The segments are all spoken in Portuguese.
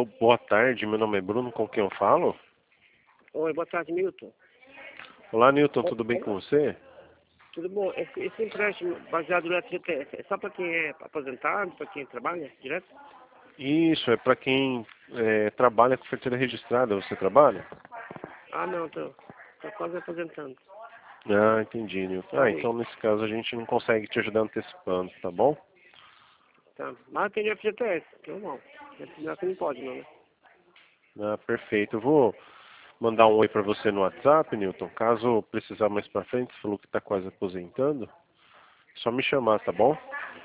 boa tarde. Meu nome é Bruno, com quem eu falo? Oi, boa tarde, Milton. Olá, Newton, tudo bem com você? Tudo bom? Esse empréstimo baseado no FGTS é só para quem é aposentado, para quem trabalha direto? Isso, é para quem trabalha com carteira registrada. Você trabalha? Ah, não, tô quase aposentando. Ah, entendi, Newton. Tá Ah, ruim. então nesse caso a gente não consegue te ajudar antecipando, tá bom? Tá. Mas tem FGTS, normal. Você não pode, não, né? Ah, perfeito. Eu vou mandar um oi para você no WhatsApp, Newton. Caso precisar mais para frente, você falou que está quase aposentando, é só me chamar, tá bom?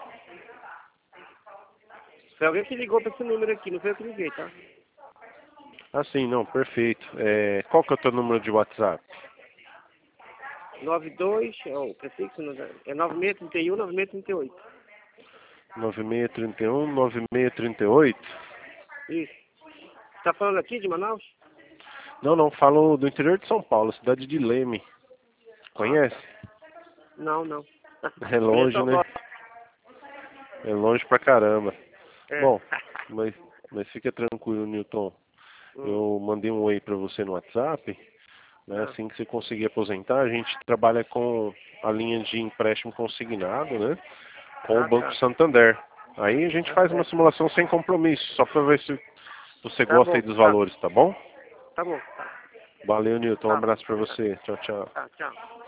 Foi alguém que ligou para esse número aqui, não foi eu que liguei, tá? Ah, sim, não, perfeito. Qual que é o teu número de WhatsApp? 92, é o prefixo, não é 9631, 9638. 9631, 9638? Isso. Tá falando aqui de Manaus? Não, não, falo do interior de São Paulo, cidade de Leme. Ah, Conhece? tá. Não, não. É Conheço longe, a né? voz. É longe pra caramba. É. Bom, mas fica tranquilo, Newton. Eu mandei um oi pra você no WhatsApp, né? Ah, Assim que você conseguir aposentar, a gente trabalha com a linha de empréstimo consignado, né? Com o Banco tá. Santander. Aí a gente Tá faz uma certo. simulação sem compromisso, só pra ver se você Tá gosta bom, aí dos tá. valores, tá bom? Tá bom, tá. Valeu, Newton. Um Tá, abraço pra você. Tchau, tchau. tá, tchau.